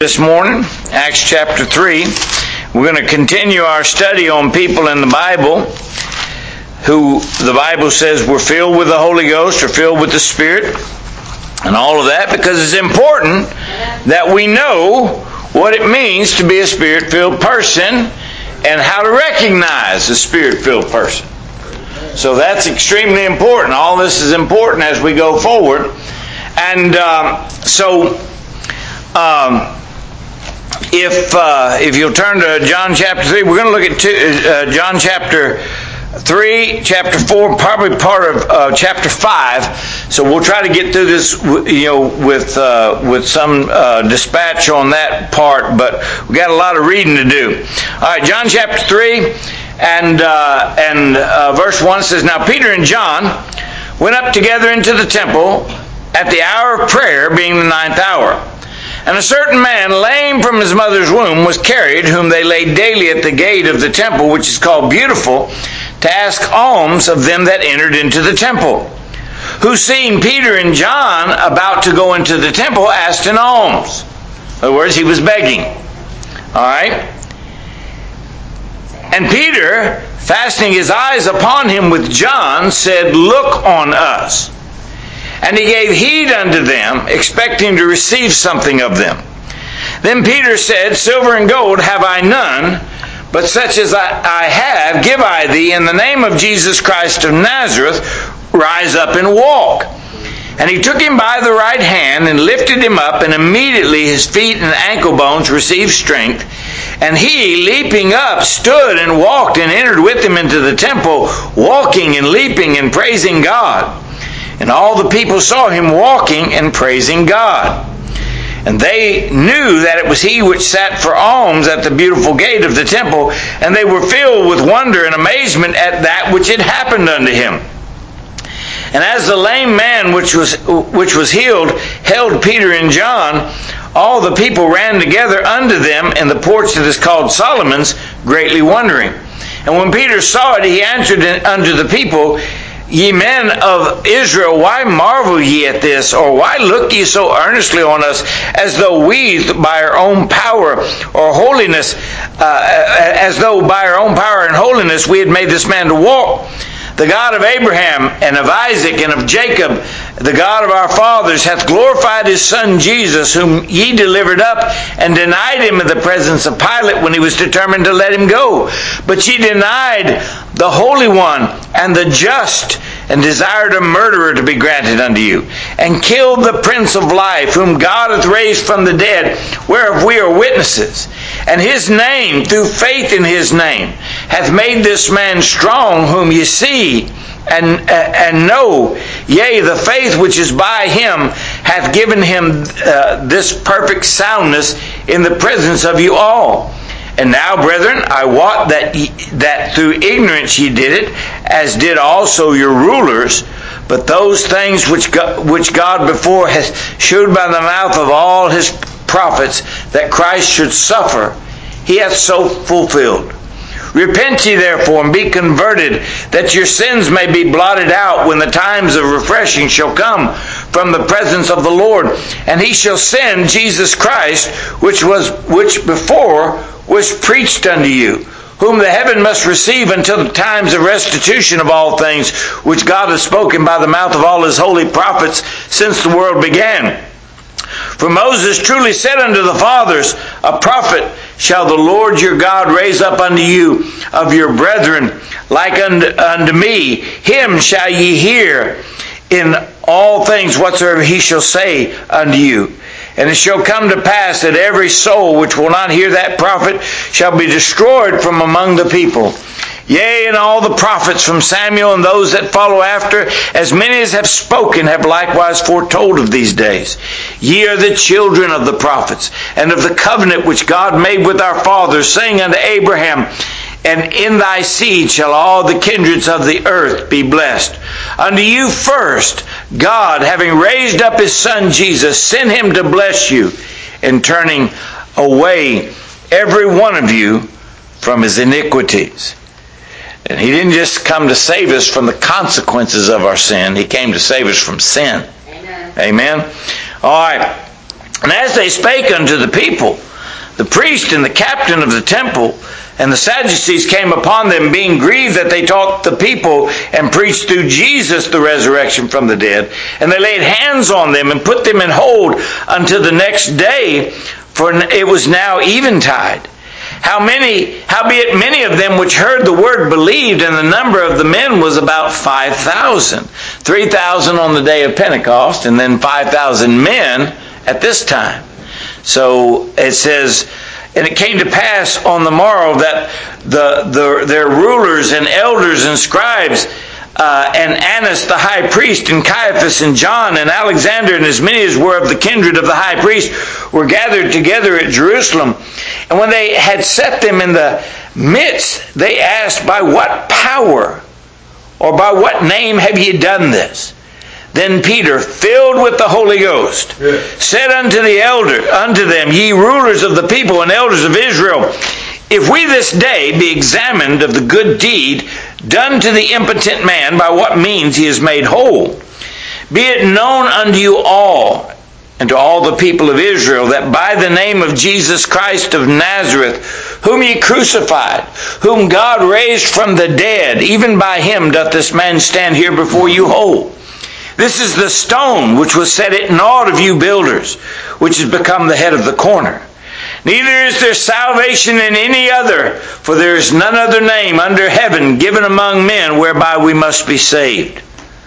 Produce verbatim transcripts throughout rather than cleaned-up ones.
This morning, Acts chapter three, we're going to continue our study on people in the Bible who the Bible says were filled with the Holy Ghost or filled with the Spirit and all of that, because it's important that we know what it means to be a Spirit-filled person and how to recognize a Spirit-filled person. So that's extremely important. All this is important as we go forward. And um, so... Um, If uh, if you'll turn to John chapter three, we're going to look at two, uh, John chapter three, chapter four, probably part of uh, chapter five. So we'll try to get through this, you know, with uh, with some uh, dispatch on that part. But we got a lot of reading to do. All right, John chapter three, and uh, and uh, verse one says, "Now Peter and John went up together into the temple at the hour of prayer, being the ninth hour. And a certain man, lame from his mother's womb, was carried, whom they laid daily at the gate of the temple, which is called Beautiful, to ask alms of them that entered into the temple. Who, seeing Peter and John about to go into the temple, asked an alms." In other words, he was begging. All right? "And Peter, fastening his eyes upon him with John, said, Look on us. And he gave heed unto them, expecting to receive something of them. Then Peter said, Silver and gold have I none, but such as I, I have give I thee. In the name of Jesus Christ of Nazareth, rise up and walk. And he took him by the right hand and lifted him up, and immediately his feet and ankle bones received strength. And he, leaping up, stood and walked and entered with him into the temple, walking and leaping and praising God. And all the people saw him walking and praising God. And they knew that it was he which sat for alms at the beautiful gate of the temple, and they were filled with wonder and amazement at that which had happened unto him. And as the lame man which was which was healed held Peter and John, all the people ran together unto them in the porch that is called Solomon's, greatly wondering. And when Peter saw it, he answered unto the people, Ye men of Israel, why marvel ye at this? Or why look ye so earnestly on us, as though we by our own power or holiness, uh, as though by our own power and holiness we had made this man to walk? The God of Abraham and of Isaac and of Jacob, the God of our fathers, hath glorified his Son Jesus, whom ye delivered up and denied him in the presence of Pilate when he was determined to let him go. But ye denied the Holy One and the just, and desired a murderer to be granted unto you, and killed the Prince of Life, whom God hath raised from the dead, whereof we are witnesses. And his name, through faith in his name, hath made this man strong, whom ye see and uh, and know. Yea, the faith which is by him hath given him uh, this perfect soundness in the presence of you all. And now, brethren, I wot that ye, that through ignorance ye did it, as did also your rulers. But those things which God, which God before hath shewed by the mouth of all his prophets, that Christ should suffer, he hath so fulfilled. Repent ye therefore, and be converted, that your sins may be blotted out, when the times of refreshing shall come from the presence of the Lord. And he shall send Jesus Christ, which was which before was preached unto you, whom the heaven must receive until the times of restitution of all things, which God hath spoken by the mouth of all his holy prophets since the world began. For Moses truly said unto the fathers, A prophet shall the Lord your God raise up unto you of your brethren, like unto, unto me. Him shall ye hear in all things whatsoever he shall say unto you. And it shall come to pass that every soul which will not hear that prophet shall be destroyed from among the people. Yea, and all the prophets from Samuel and those that follow after, as many as have spoken, have likewise foretold of these days. Ye are the children of the prophets, and of the covenant which God made with our fathers, saying unto Abraham, And in thy seed shall all the kindreds of the earth be blessed. Unto you first, God, having raised up his Son Jesus, sent him to bless you, in turning away every one of you from his iniquities. And he didn't just come to save us from the consequences of our sin. He came to save us from sin. Amen. Amen. All right. And as they spake unto the people, the priest and the captain of the temple and the Sadducees came upon them, being grieved that they taught the people and preached through Jesus the resurrection from the dead. And they laid hands on them and put them in hold until the next day, for it was now eventide. How many, howbeit many of them which heard the word believed, and the number of the men was about five thousand. Three thousand on the day of Pentecost, and then five thousand men at this time. So it says, and it came to pass on the morrow that the, the their rulers and elders and scribes uh, and Annas the high priest and Caiaphas and John and Alexander and as many as were of the kindred of the high priest were gathered together at Jerusalem. And when they had set them in the midst, they asked, by what power or by what name have ye done this? Then Peter, filled with the Holy Ghost, yeah. said unto the elder, unto them, ye rulers of the people and elders of Israel, if we this day be examined of the good deed done to the impotent man, by what means he is made whole, be it known unto you all, and to all the people of Israel, that by the name of Jesus Christ of Nazareth, whom ye crucified, whom God raised from the dead, even by him doth this man stand here before you whole. This is the stone which was set at naught of you builders, which has become the head of the corner. Neither is there salvation in any other, for there is none other name under heaven given among men whereby we must be saved.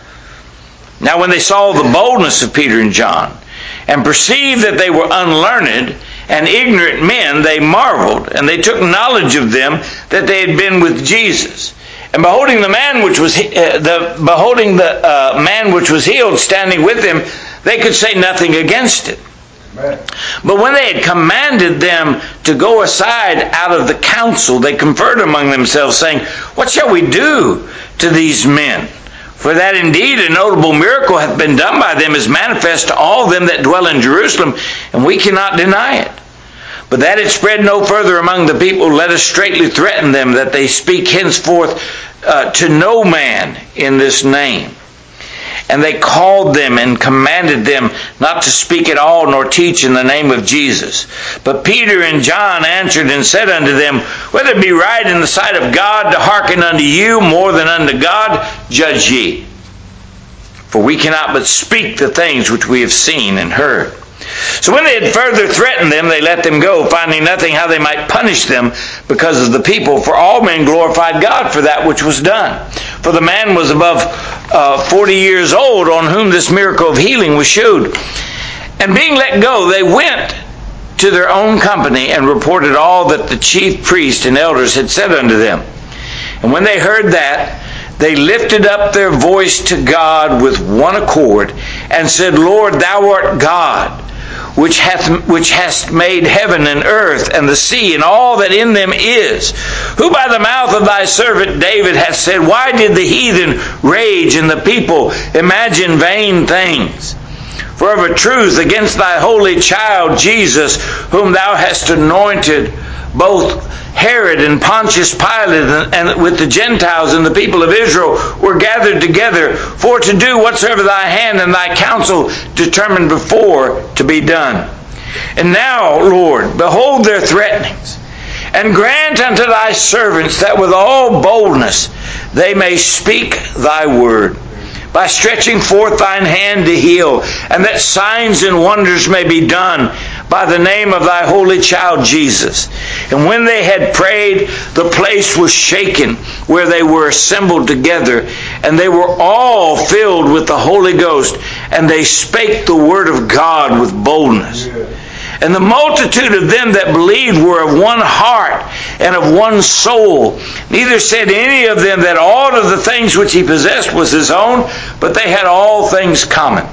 Now when they saw the boldness of Peter and John, and perceived that they were unlearned and ignorant men, they marveled, and they took knowledge of them that they had been with Jesus. And beholding the man which was uh, the beholding the uh, man which was healed standing with them, they could say nothing against it. Amen. But when they had commanded them to go aside out of the council, they conferred among themselves, saying, what shall we do to these men? For that indeed a notable miracle hath been done by them is manifest to all them that dwell in Jerusalem, and we cannot deny it. But that it spread no further among the people, let us straitly threaten them that they speak henceforth uh, to no man in this name. And they called them and commanded them not to speak at all nor teach in the name of Jesus. But Peter and John answered and said unto them, whether it be right in the sight of God to hearken unto you more than unto God, judge ye. For we cannot but speak the things which we have seen and heard. So when they had further threatened them, they let them go, finding nothing how they might punish them because of the people. For all men glorified God for that which was done. For the man was above uh, forty years old, on whom this miracle of healing was shewed. And being let go, they went to their own company and reported all that the chief priests and elders had said unto them. And when they heard that, they lifted up their voice to God with one accord, and said, Lord, thou art God, which hath which hast made heaven and earth and the sea and all that in them is, who by the mouth of thy servant David hath said, why did the heathen rage and the people imagine vain things? For of a truth against thy holy child Jesus, whom thou hast anointed, both Herod and Pontius Pilate and, and with the Gentiles and the people of Israel were gathered together for to do whatsoever thy hand and thy counsel determined before to be done. And now, Lord, behold their threatenings, and grant unto thy servants that with all boldness they may speak thy word, by stretching forth thine hand to heal, and that signs and wonders may be done by the name of thy holy child Jesus. And when they had prayed, the place was shaken where they were assembled together, and they were all filled with the Holy Ghost, and they spake the word of God with boldness. Yeah. And the multitude of them that believed were of one heart and of one soul. Neither said any of them that all of the things which he possessed was his own, but they had all things common.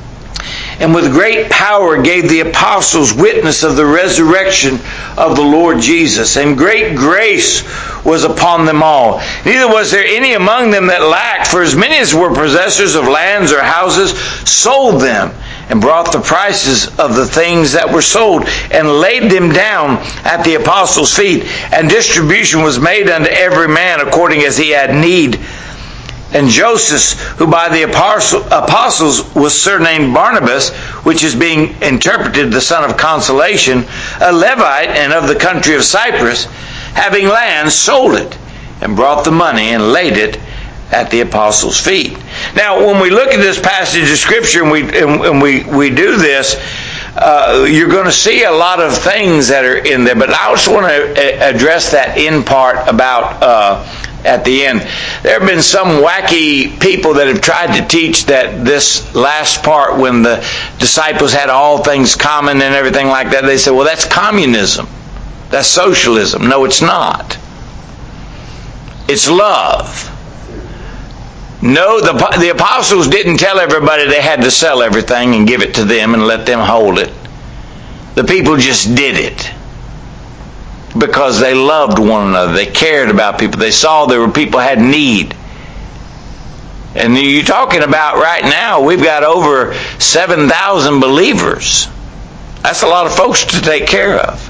And with great power gave the apostles witness of the resurrection of the Lord Jesus. And great grace was upon them all. Neither was there any among them that lacked, for as many as were possessors of lands or houses sold them, and brought the prices of the things that were sold, and laid them down at the apostles' feet. And distribution was made unto every man according as he had need. And Joseph, who by the apostles was surnamed Barnabas, which is being interpreted the son of consolation, a Levite and of the country of Cyprus, having land, sold it, and brought the money and laid it at the apostles' feet. Now, when we look at this passage of Scripture and we and, and we, we do this, uh, you're going to see a lot of things that are in there. But I just want to address that in part about uh, at the end. There have been some wacky people that have tried to teach that this last part, when the disciples had all things common and everything like that, they said, well, that's communism. That's socialism. No, it's not. It's love. No, the, the apostles didn't tell everybody they had to sell everything and give it to them and let them hold it. The people just did it because they loved one another. They cared about people. They saw there were people had need. And you're talking about right now, we've got over seven thousand believers. That's a lot of folks to take care of.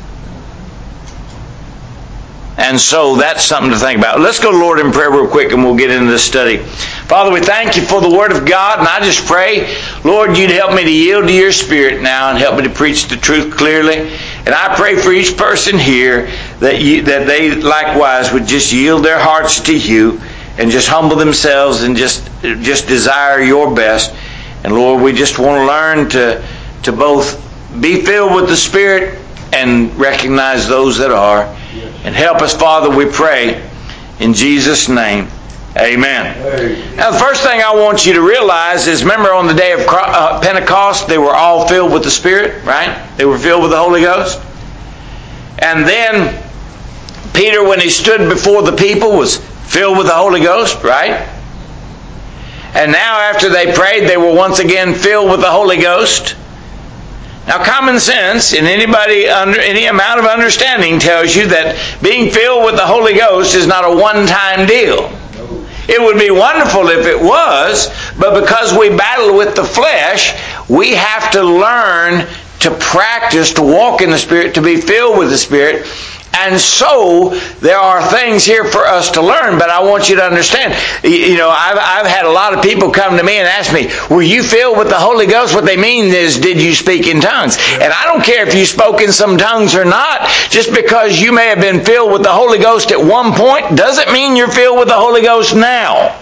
And so that's something to think about. Let's go to the Lord in prayer real quick and we'll get into this study. Father, we thank you for the Word of God, and I just pray, Lord, you'd help me to yield to your Spirit now and help me to preach the truth clearly. And I pray for each person here that you, that they likewise would just yield their hearts to you and just humble themselves and just just desire your best. And Lord, we just want to learn to to both be filled with the Spirit and recognize those that are. And help us, Father, we pray, in Jesus' name. Amen. Amen. Now, the first thing I want you to realize is, remember on the day of Pentecost, they were all filled with the Spirit, right? They were filled with the Holy Ghost. And then Peter, when he stood before the people, was filled with the Holy Ghost, right? And now after they prayed, they were once again filled with the Holy Ghost. Now, common sense and anybody under any amount of understanding tells you that being filled with the Holy Ghost is not a one-time deal. It would be wonderful if it was, but because we battle with the flesh, we have to learn to practice to walk in the Spirit, to be filled with the Spirit. And so, there are things here for us to learn, but I want you to understand, you know, I've, I've had a lot of people come to me and ask me, were you filled with the Holy Ghost? What they mean is, did you speak in tongues? And I don't care if you spoke in some tongues or not. Just because you may have been filled with the Holy Ghost at one point, doesn't mean you're filled with the Holy Ghost now.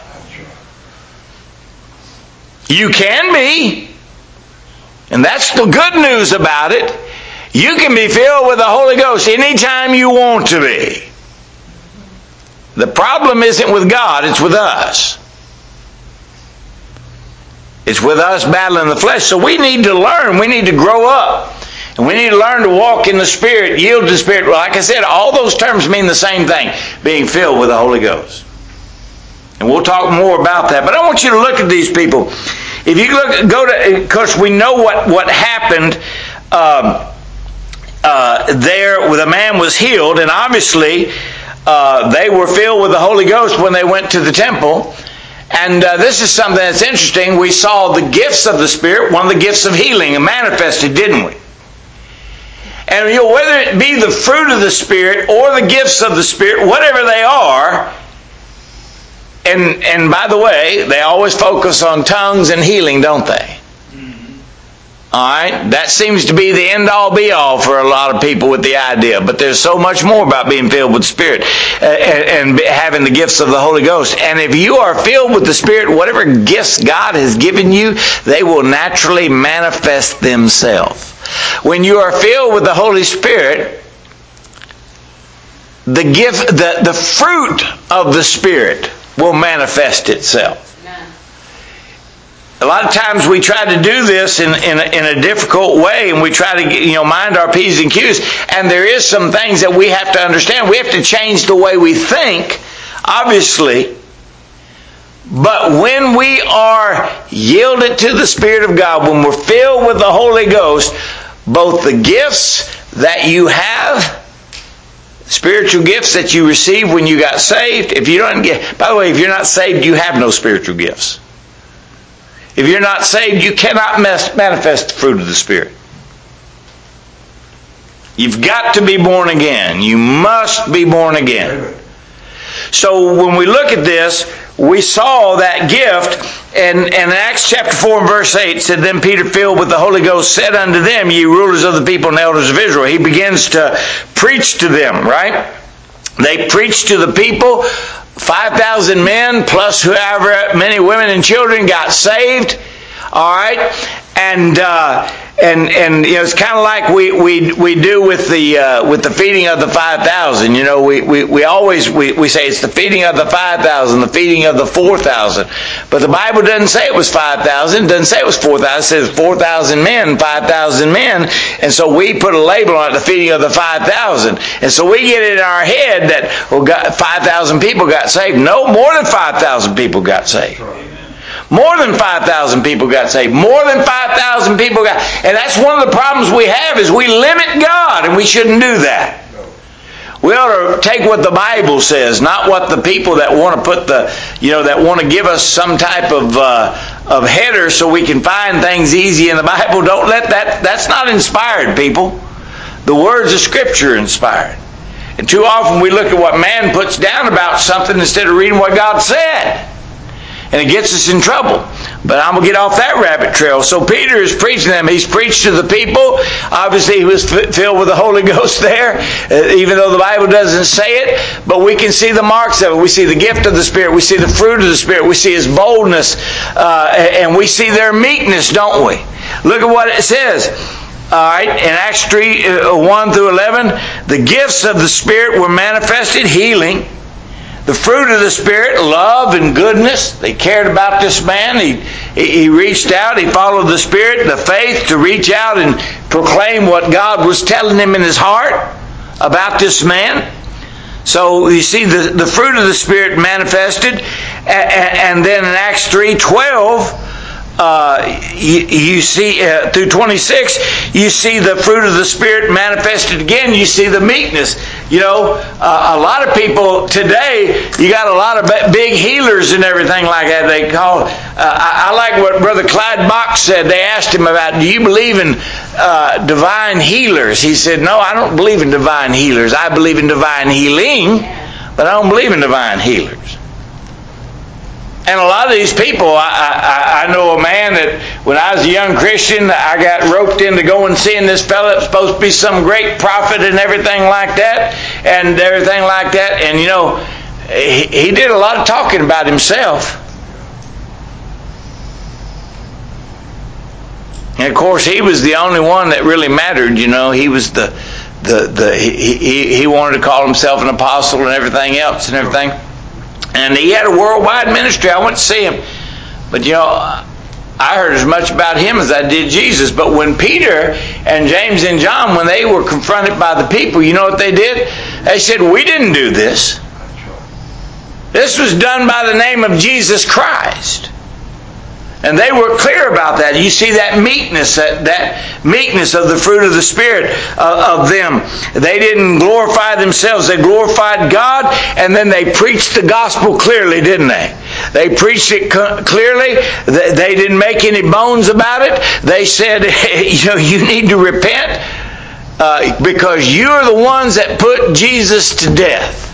You can be. And that's the good news about it. You can be filled with the Holy Ghost anytime you want to be. The problem isn't with God, it's with us. It's with us battling the flesh. So we need to learn, we need to grow up. And we need to learn to walk in the Spirit, yield to the Spirit. Well, like I said, all those terms mean the same thing, being filled with the Holy Ghost. And we'll talk more about that. But I want you to look at these people. If you look, go to, of course, we know what, what happened um, Uh, there where the man was healed, and obviously uh, they were filled with the Holy Ghost when they went to the temple. And uh, this is something that's interesting. We saw the gifts of the Spirit, one of the gifts of healing, manifested, didn't we? And you know, whether it be the fruit of the Spirit or the gifts of the Spirit, whatever they are, and and by the way, they always focus on tongues and healing, don't they? Alright, that seems to be the end-all be-all for a lot of people with the idea. But there's so much more about being filled with the Spirit uh, and, and having the gifts of the Holy Ghost. And if you are filled with the Spirit, whatever gifts God has given you, they will naturally manifest themselves. When you are filled with the Holy Spirit, the gift, the, the fruit of the Spirit will manifest itself. A lot of times we try to do this in, in, a, in a difficult way, and we try to, you know, mind our P's and Q's. And there is some things that we have to understand. We have to change the way we think, obviously. But when we are yielded to the Spirit of God, when we're filled with the Holy Ghost, both the gifts that you have, spiritual gifts that you received when you got saved, if you don't get, by the way, if you're not saved, you have no spiritual gifts. If you're not saved, you cannot manifest the fruit of the Spirit. You've got to be born again. You must be born again. So when we look at this, we saw that gift, and, and in Acts chapter four and verse eight said, Then Peter, filled with the Holy Ghost, said unto them, Ye rulers of the people and elders of Israel. He begins to preach to them, right? They preached to the people. five thousand men plus whoever, many women and children got saved. All right? And uh, and and you know, it's kind of like we, we we do with the uh, with the feeding of the five thousand. You know, we, we, we always we, we say it's the feeding of the five thousand, the feeding of the four thousand. But the Bible doesn't say it was five thousand. It doesn't say it was four thousand. It says four thousand men, five thousand men. And so we put a label on it, the feeding of the five thousand. And so we get it in our head that, well, five thousand people got saved. No, more than five thousand people got saved. More than five thousand people got saved. More than five thousand people got... And that's one of the problems we have, is we limit God, and we shouldn't do that. We ought to take what the Bible says, not what the people that want to put the, you know, that want to give us some type of uh, of header so we can find things easy in the Bible. Don't let that... That's not inspired, people. The words of Scripture are inspired. And too often we look at what man puts down about something instead of reading what God said. And it gets us in trouble. But I'm going to get off that rabbit trail. So Peter is preaching to them. He's preached to the people. Obviously he was f- filled with the Holy Ghost there, uh, even though the Bible doesn't say it. But we can see the marks of it. We see the gift of the Spirit. We see the fruit of the Spirit. We see His boldness. Uh, and we see their meekness, don't we? Look at what it says. All right, in Acts three, uh, one through eleven, the gifts of the Spirit were manifested, healing. The fruit of the Spirit, love and goodness. They cared about this man. He, he reached out. He followed the Spirit. The faith to reach out and proclaim what God was telling him in his heart about this man. So you see the, the fruit of the Spirit manifested. And then in Acts three twelve, Uh, you, you see uh, through twenty-six, you see the fruit of the Spirit manifested again. You see the meekness. You know, uh, a lot of people today, you got a lot of big healers and everything like that. They call. Uh, I, I like what Brother Clyde Box said. They asked him about, do you believe in uh, divine healers? He said, no, I don't believe in divine healers. I believe in divine healing, but I don't believe in divine healers. And a lot of these people, I, I, I know a man that when I was a young Christian, I got roped into going seeing this fella that's supposed to be some great prophet and everything like that, and everything like that. And you know, he, he did a lot of talking about himself. And of course, he was the only one that really mattered. You know, he was the the the he he, he wanted to call himself an apostle and everything else and everything. And he had a worldwide ministry. I went to see him. But you know, I heard as much about him as I did Jesus. But when Peter and James and John, when they were confronted by the people, you know what they did? They said, we didn't do this. This was done by the name of Jesus Christ. And they were clear about that. You see that meekness, that, that meekness of the fruit of the Spirit uh, of them. They didn't glorify themselves. They glorified God, and then they preached the gospel clearly, didn't they? They preached it clearly. They didn't make any bones about it. They said, you know, you need to repent uh, because you're the ones that put Jesus to death.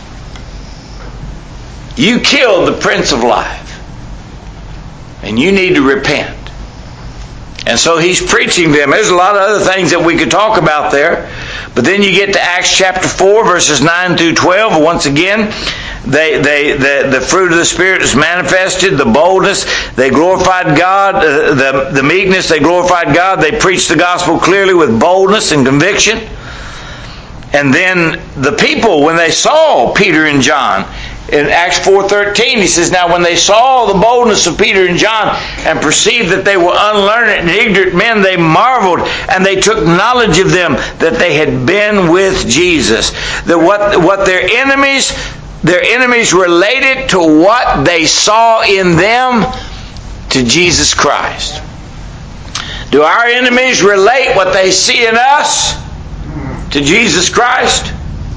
You killed the Prince of Life. And you need to repent. And so he's preaching them. There's a lot of other things that we could talk about there. But then you get to Acts chapter four, verses nine through twelve. Once again, they, they, the, the fruit of the Spirit is manifested. The boldness. They glorified God. Uh, the, the meekness. They glorified God. They preached the gospel clearly with boldness and conviction. And then the people, when they saw Peter and John, in Acts four thirteen, he says, now when they saw the boldness of Peter and John and perceived that they were unlearned and ignorant men, they marveled and they took knowledge of them that they had been with Jesus. That what, what their enemies, their enemies related to what they saw in them to Jesus Christ. Do our enemies relate what they see in us to Jesus Christ?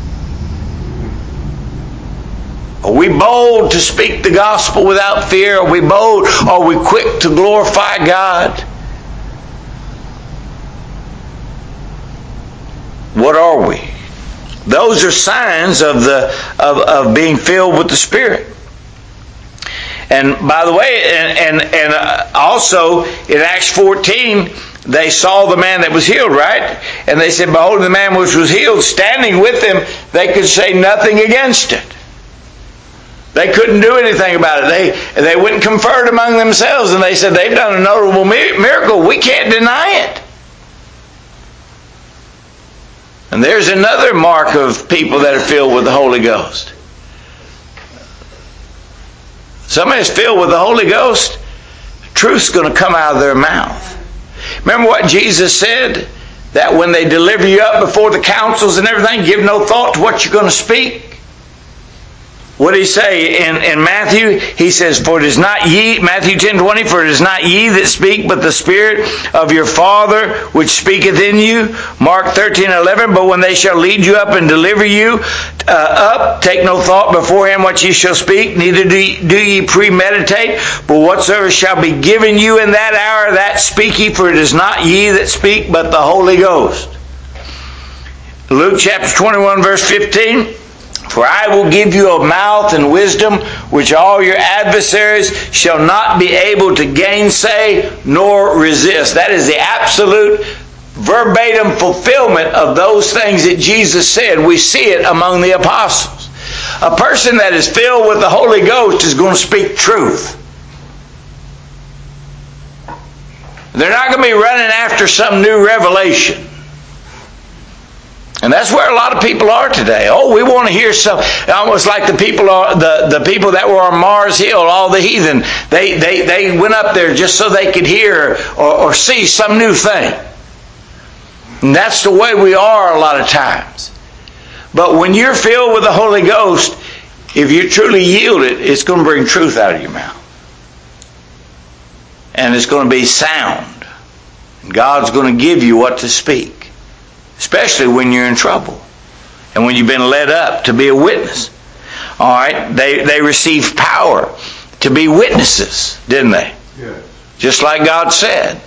Are we bold to speak the gospel without fear? Are we bold? Are we quick to glorify God? What are we? Those are signs of the of, of being filled with the Spirit. And by the way, and, and, and also in Acts fourteen, they saw the man that was healed, right? And they said, behold, the man which was healed, standing with them, they could say nothing against it. They couldn't do anything about it. They, they went and conferred among themselves, and they said, they've done a notable miracle. We can't deny it. And there's another mark of people that are filled with the Holy Ghost. Somebody's filled with the Holy Ghost, truth's going to come out of their mouth. Remember what Jesus said? That when they deliver you up before the councils and everything, give no thought to what you're going to speak. What did he say in, in Matthew? He says, for it is not ye, Matthew ten twenty, for it is not ye that speak, but the Spirit of your Father which speaketh in you. Mark thirteen eleven, but when they shall lead you up and deliver you uh, up, take no thought beforehand what ye shall speak, neither do ye, do ye premeditate, but whatsoever shall be given you in that hour, that speak ye, for it is not ye that speak, but the Holy Ghost. Luke chapter twenty-one, verse fifteen. For I will give you a mouth and wisdom which all your adversaries shall not be able to gainsay nor resist. That is the absolute verbatim fulfillment of those things that Jesus said. We see it among the apostles. A person that is filled with the Holy Ghost is going to speak truth. They're not going to be running after some new revelation. And that's where a lot of people are today. Oh, we want to hear some, almost like the people are, the, the people that were on Mars Hill, all the heathen. They, they, they went up there just so they could hear or, or see some new thing. And that's the way we are a lot of times. But when you're filled with the Holy Ghost, if you truly yield it, it's going to bring truth out of your mouth. And it's going to be sound. God's going to give you what to speak. Especially when you're in trouble. And when you've been led up to be a witness. Alright, they, they received power to be witnesses, didn't they? Yes. Just like God said.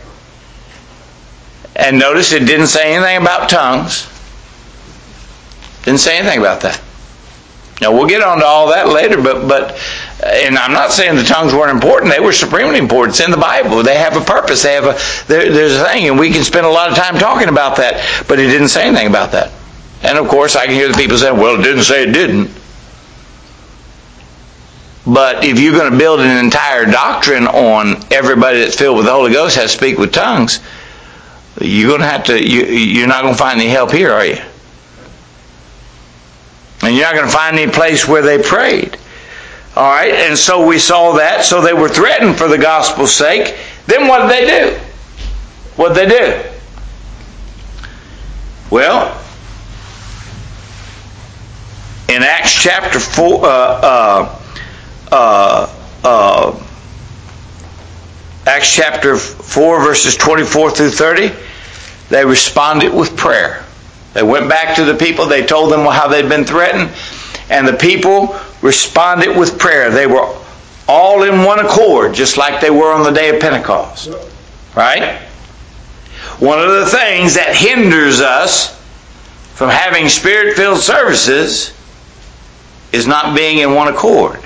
And notice it didn't say anything about tongues. Didn't say anything about that. Now we'll get on to all that later, but but and I'm not saying the tongues weren't important. They were supremely important. It's in the Bible. They have a purpose. They have a there, there's a thing, and we can spend a lot of time talking about that. But it didn't say anything about that. And of course, I can hear the people saying, "Well, it didn't say it didn't." But if you're going to build an entire doctrine on everybody that's filled with the Holy Ghost has to speak with tongues, you're going to have to. You, you're not going to find any help here, are you? And you're not going to find any place where they prayed. All right, and so we saw that. So they were threatened for the gospel's sake. Then what did they do? What did they do? Well, in Acts chapter four, uh, uh, uh, uh, Acts chapter four, verses twenty-four through thirty, they responded with prayer. They went back to the people. They told them how they'd been threatened, and the people responded with prayer. They were all in one accord, just like they were on the day of Pentecost. Right? One of the things that hinders us from having Spirit-filled services is not being in one accord.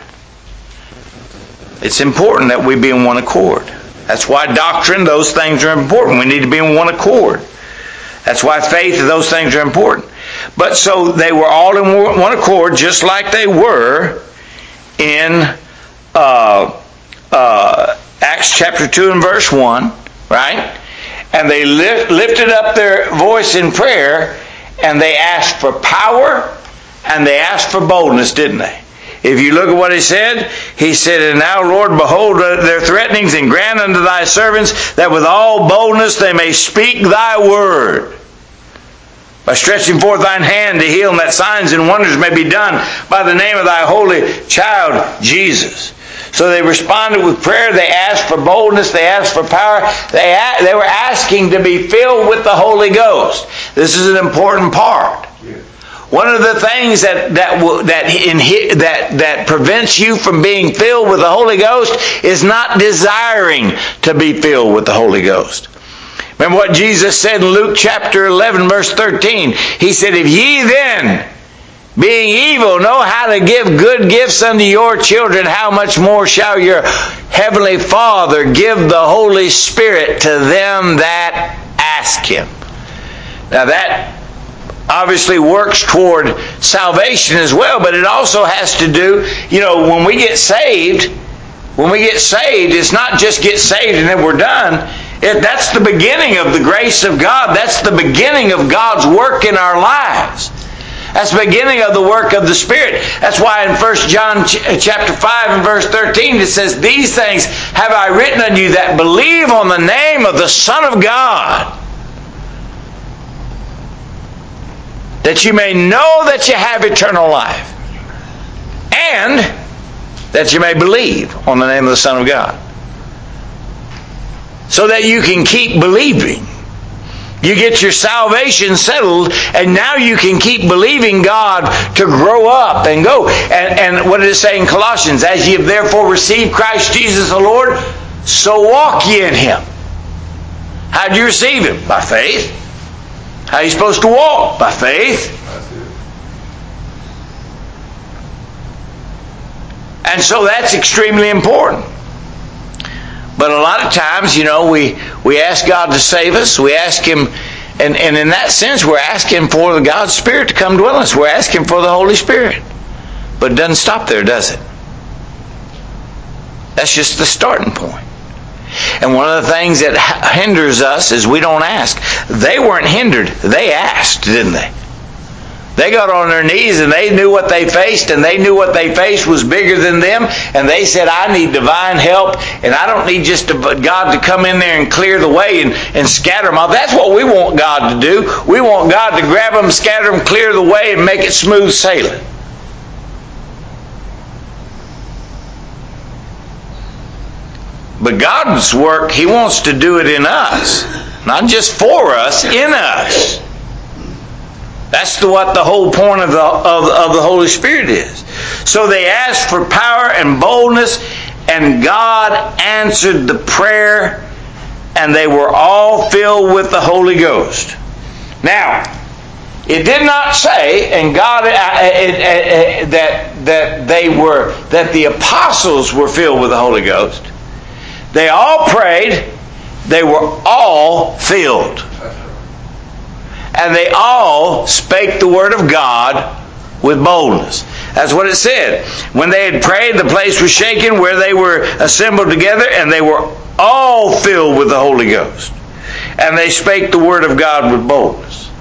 It's important that we be in one accord. That's why doctrine, those things are important. We need to be in one accord. That's why faith, those things are important. But so they were all in one accord, just like they were in uh, uh, Acts chapter two and verse one, right? And they lift, lifted up their voice in prayer, and they asked for power, and they asked for boldness, didn't they? If you look at what he said, he said, and now, Lord, behold their threatenings, and grant unto thy servants that with all boldness they may speak thy word. By stretching forth thine hand to heal, and that signs and wonders may be done by the name of thy holy child, Jesus. So they responded with prayer. They asked for boldness. They asked for power. They, they were asking to be filled with the Holy Ghost. This is an important part. One of the things that that that in, that that prevents you from being filled with the Holy Ghost is not desiring to be filled with the Holy Ghost. Remember what Jesus said in Luke chapter eleven, verse thirteen. He said, if ye then being evil, know how to give good gifts unto your children, how much more shall your heavenly Father give the Holy Spirit to them that ask Him. Now that obviously works toward salvation as well, but it also has to do, you know, when we get saved, when we get saved, it's not just get saved and then we're done. It, that's the beginning of the grace of God. That's the beginning of God's work in our lives. That's the beginning of the work of the Spirit. That's why in First John chapter five and verse thirteen it says, "These things have I written unto you that believe on the name of the Son of God, that you may know that you have eternal life, and that you may believe on the name of the Son of God." So that you can keep believing. You get your salvation settled, and now you can keep believing God to grow up and go. And, and what did it say in Colossians? "As ye have therefore received Christ Jesus the Lord, so walk ye in Him." How do you receive Him? By faith. How are you supposed to walk? By faith. And so that's extremely important. But a lot of times, you know, we, we ask God to save us. We ask Him, and, and in that sense, we're asking for the God's Spirit to come dwell in us. We're asking for the Holy Spirit. But it doesn't stop there, does it? That's just the starting point. And one of the things that hinders us is we don't ask. They weren't hindered. They asked, didn't they? They got on their knees and they knew what they faced, and they knew what they faced was bigger than them, and they said, "I need divine help, and I don't need just God to come in there and clear the way and, and scatter them out." That's what we want God to do. We want God to grab them, scatter them, clear the way, and make it smooth sailing. But God's work, He wants to do it in us. Not just for us, in us. That's the, what the whole point of the, of, of the Holy Spirit is. So they asked for power and boldness, and God answered the prayer, and they were all filled with the Holy Ghost. Now, it did not say, and God, uh, uh, uh, that that they were, that the apostles were filled with the Holy Ghost. They all prayed. They were all filled. And they all spake the word of God with boldness. That's what it said. When they had prayed, the place was shaken where they were assembled together, and they were all filled with the Holy Ghost. And they spake the word of God with boldness.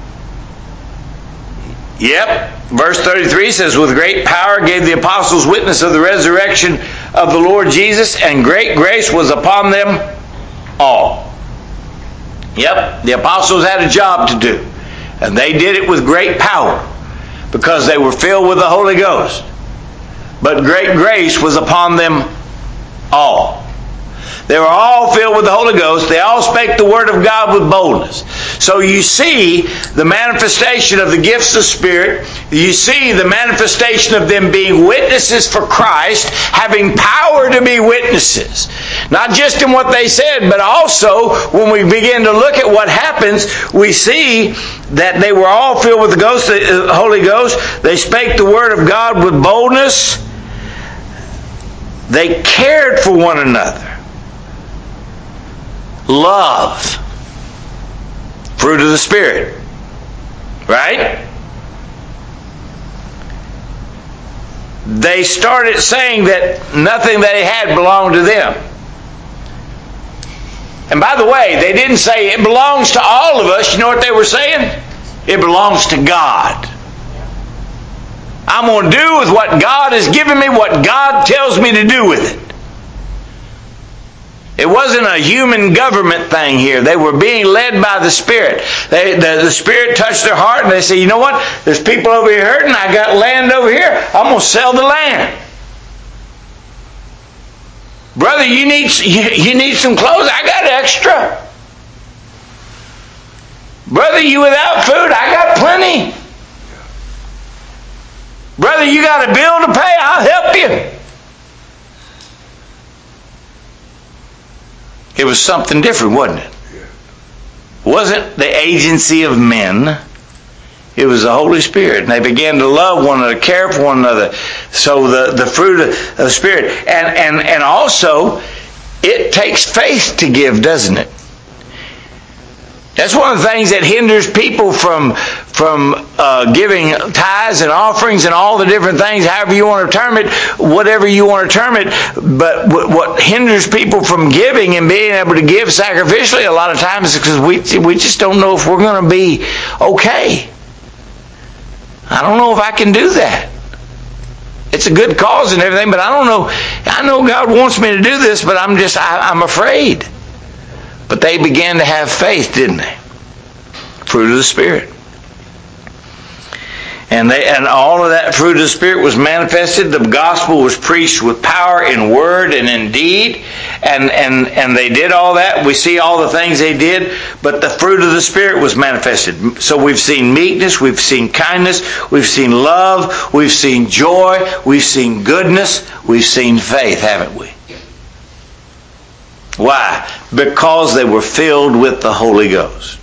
Yep. Verse thirty-three says, "With great power gave the apostles witness of the resurrection of the Lord Jesus, and great grace was upon them all." Yep, the apostles had a job to do. And they did it with great power because they were filled with the Holy Ghost. But great grace was upon them all. They were all filled with the Holy Ghost. They all spake the word of God with boldness. So you see the manifestation of the gifts of Spirit. You see the manifestation of them being witnesses for Christ, having power to be witnesses. Not just in what they said, but also when we begin to look at what happens, we see that they were all filled with the Ghost, the Holy Ghost. They spake the word of God with boldness. They cared for one another. Love. Fruit of the Spirit. Right? They started saying that nothing they had belonged to them. And by the way, they didn't say it belongs to all of us. You know what they were saying? It belongs to God. I'm going to do with what God has given me, what God tells me to do with it. It wasn't a human government thing here. They were being led by the Spirit. They, the, the Spirit touched their heart, and they said, "You know what? There's people over here hurting. I got land over here. I'm going to sell the land. Brother, you need, you, you need some clothes? I got extra. Brother, you without food? I got plenty. Brother, you got a bill to pay? I'll help you." It was something different, wasn't it? It wasn't the agency of men. It was the Holy Spirit. And they began to love one another, care for one another. So the, the fruit of the Spirit. And, and, and also, it takes faith to give, doesn't it? That's one of the things that hinders people from from uh, giving tithes and offerings and all the different things, however you want to term it, whatever you want to term it. But what hinders people from giving and being able to give sacrificially a lot of times is because we we just don't know if we're going to be okay. I don't know if I can do that. It's a good cause and everything, but I don't know. I know God wants me to do this, but I'm just I, I'm afraid. But they began to have faith, didn't they? Fruit of the Spirit. And they and all of that fruit of the Spirit was manifested. The gospel was preached with power in word and in deed. And, and, and they did all that. We see all the things they did. But the fruit of the Spirit was manifested. So we've seen meekness. We've seen kindness. We've seen love. We've seen joy. We've seen goodness. We've seen faith, haven't we? Why? Because they were filled with the Holy Ghost.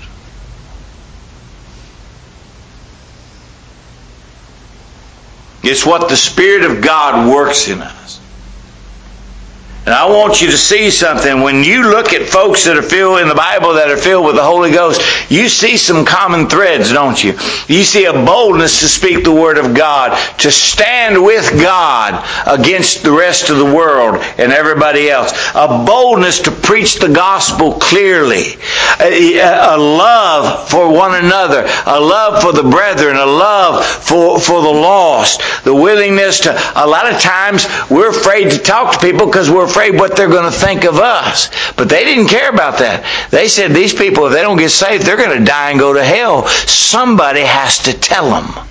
It's what the Spirit of God works in us. And I want you to see something. When you look at folks that are filled in the Bible that are filled with the Holy Ghost, you see some common threads, don't you? You see a boldness to speak the Word of God, to stand with God against the rest of the world and everybody else. A boldness to preach the gospel clearly. A, a love for one another. A love for the brethren. A love for, for the lost. The willingness to, a lot of times we're afraid to talk to people because we're afraid what they're going to think of us. But they didn't care about that. They said these people, if they don't get saved, they're going to die and go to hell. Somebody has to tell them.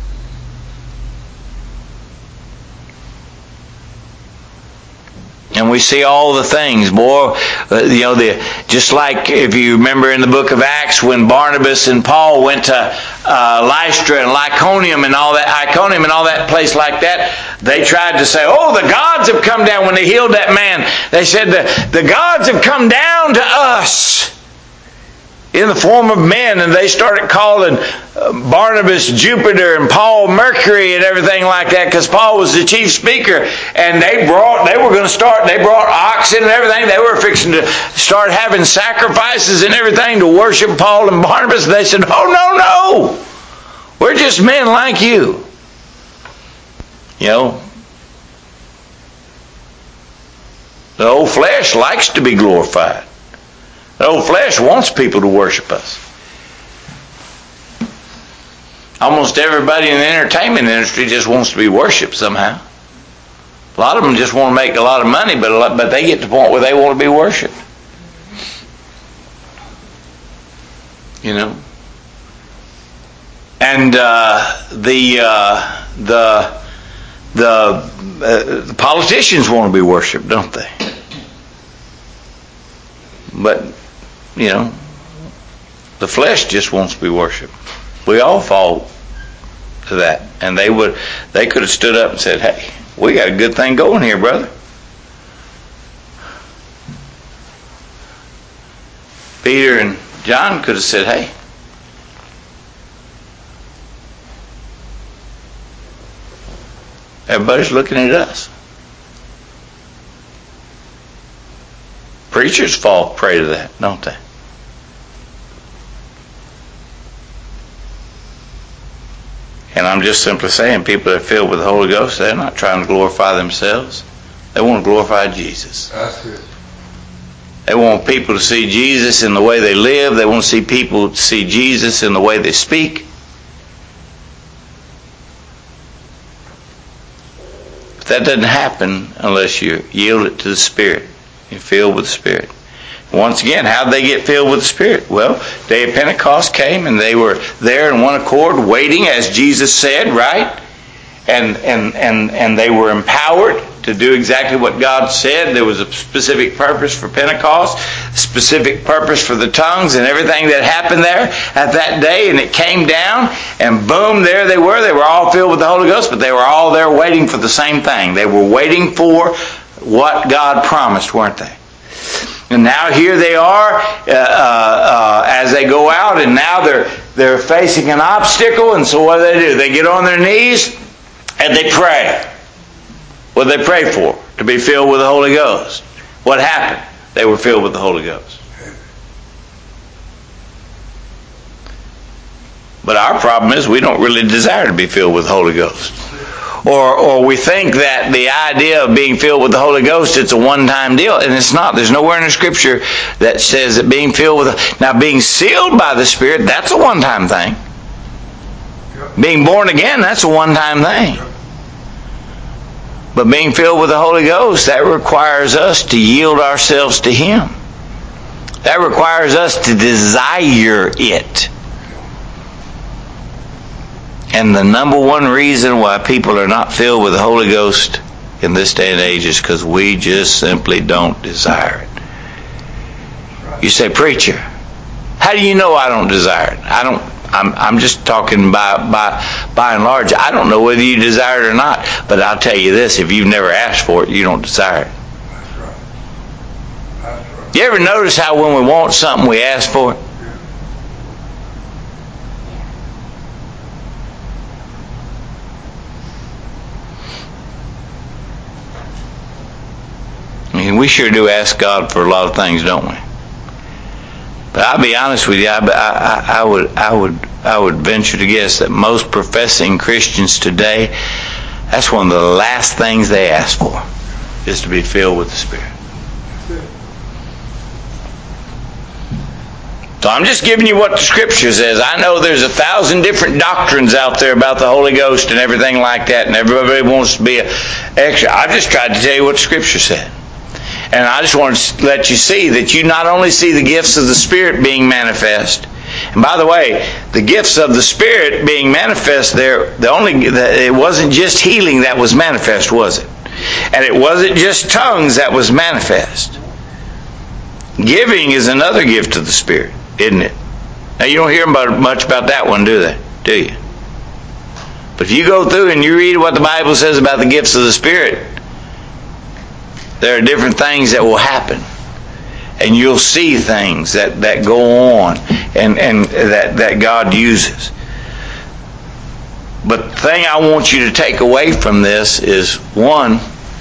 And we see all the things, boy. Uh, you know, the, just like if you remember in the book of Acts when Barnabas and Paul went to uh, Lystra and Lyconium and all that, Iconium and all that place like that, they tried to say, "Oh, the gods have come down." When they healed that man, they said, "The, the gods have come down to us in the form of men," and they started calling Barnabas Jupiter and Paul Mercury and everything like that, because Paul was the chief speaker. And they brought, they were going to start, they brought oxen and everything. They were fixing to start having sacrifices and everything to worship Paul and Barnabas. And they said, "Oh, no, no. We're just men like you." You know, the old flesh likes to be glorified. The old flesh wants people to worship us. Almost everybody in the entertainment industry just wants to be worshipped somehow. A lot of them just want to make a lot of money, but a lot, but they get to the point where they want to be worshipped. You know, and uh, the uh, the the, uh, the politicians want to be worshipped, don't they? But you know, the flesh just wants to be worshipped. We all fall to that. And they would, they could have stood up and said, "Hey, we got a good thing going here, brother." Peter and John could have said, "Hey, everybody's looking at us." Preachers fall prey to that, don't they? And I'm just simply saying, people that are filled with the Holy Ghost, they're not trying to glorify themselves. They want to glorify Jesus. That's good. They want people to see Jesus in the way they live. They want to see people to see Jesus in the way they speak. But that doesn't happen unless you yield it to the Spirit. You're filled with the Spirit. Once again, how did they get filled with the Spirit? Well, day of Pentecost came and they were there in one accord, waiting as Jesus said, right? And and and and they were empowered to do exactly what God said. There was a specific purpose for Pentecost, a specific purpose for the tongues and everything that happened there at that day. And it came down and boom, there they were. They were all filled with the Holy Ghost, but they were all there waiting for the same thing. They were waiting for what God promised, weren't they? And now here they are uh, uh, uh, as they go out, and now they're they're facing an obstacle, and so what do they do? They get on their knees and they pray. What did they pray for? To be filled with the Holy Ghost. What happened? They were filled with the Holy Ghost. But our problem is we don't really desire to be filled with the Holy Ghost. Or or we think that the idea of being filled with the Holy Ghost, it's a one-time deal, and it's not. There's nowhere in the Scripture that says that being filled with the, now being sealed by the Spirit, that's a one-time thing. Being born again, that's a one-time thing. But being filled with the Holy Ghost, that requires us to yield ourselves to Him. That requires us to desire it. And the number one reason why people are not filled with the Holy Ghost in this day and age is because we just simply don't desire it. You say, preacher, how do you know I don't desire it? I don't. I'm. I'm just talking by by by and large. I don't know whether you desire it or not. But I'll tell you this: if you've never asked for it, you don't desire it. That's right. That's right. You ever notice how when we want something, we ask for it? I mean, we sure do ask God for a lot of things, don't we? But I'll be honest with you, I, I, I would, I would, I would venture to guess that most professing Christians today, that's one of the last things they ask for, is to be filled with the Spirit. So I'm just giving you what the Scripture says. I know there's a thousand different doctrines out there about the Holy Ghost and everything like that, and everybody wants to be an extra. I've just tried to tell you what the Scripture said. And I just want to let you see that you not only see the gifts of the Spirit being manifest, and by the way, the gifts of the Spirit being manifest there, the only it wasn't just healing that was manifest, was it? And it wasn't just tongues that was manifest. Giving is another gift of the Spirit, isn't it? Now you don't hear about, much about that one, do they? Do you? But if you go through and you read what the Bible says about the gifts of the Spirit, there are different things that will happen. And you'll see things that, that go on and, and that, that God uses. But the thing I want you to take away from this is, one,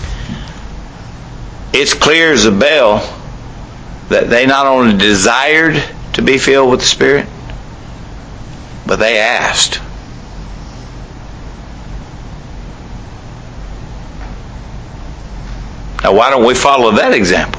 it's clear as a bell that they not only desired to be filled with the Spirit, but they asked. Now, why don't we follow that example?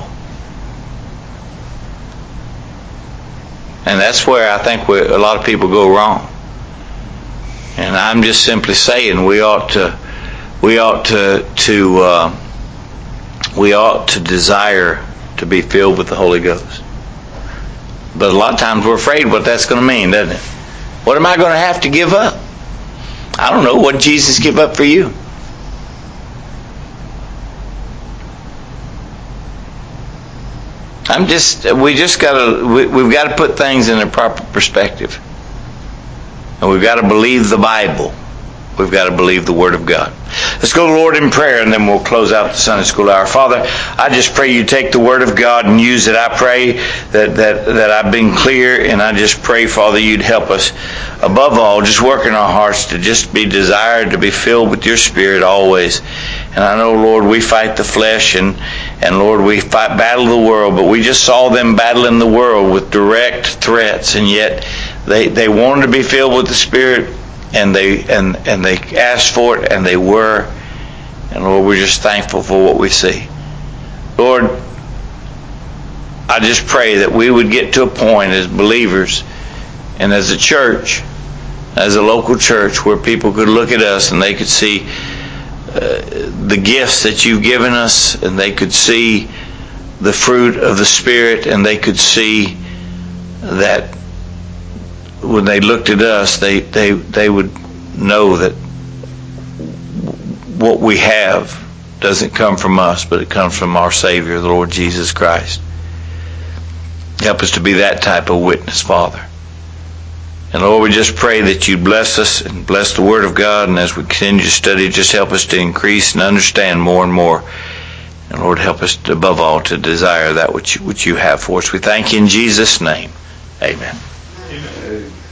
And that's where I think we, a lot of people go wrong. And I'm just simply saying we ought to, we ought to, to, uh, we ought to desire to be filled with the Holy Ghost. But a lot of times we're afraid what that's going to mean, doesn't it? What am I going to have to give up? I don't know. What did Jesus give up for you? I'm just, we just got to, we, we've got to put things in a proper perspective. And we've got to believe the Bible. We've got to believe the Word of God. Let's go to the Lord in prayer, and then we'll close out the Sunday School Hour. Father, I just pray you take the Word of God and use it. I pray that, that, that I've been clear, and I just pray, Father, you'd help us. Above all, just work in our hearts to just be desired to be filled with your Spirit always. And I know, Lord, we fight the flesh, and, and Lord, we fight battle the world, but we just saw them battling the world with direct threats, and yet they, they wanted to be filled with the Spirit, and they and, and they asked for it, and they were. And Lord, we're just thankful for what we see. Lord, I just pray that we would get to a point as believers and as a church, as a local church, where people could look at us and they could see uh, the gifts that you've given us, and they could see the fruit of the Spirit, and they could see that when they looked at us, they, they, they would know that what we have doesn't come from us, but it comes from our Savior, the Lord Jesus Christ. Help us to be that type of witness, Father. And Lord, we just pray that you bless us and bless the Word of God, and as we continue to study, just help us to increase and understand more and more. And Lord, help us to, above all to desire that which, which you have for us. We thank you in Jesus' name. Amen. Amen.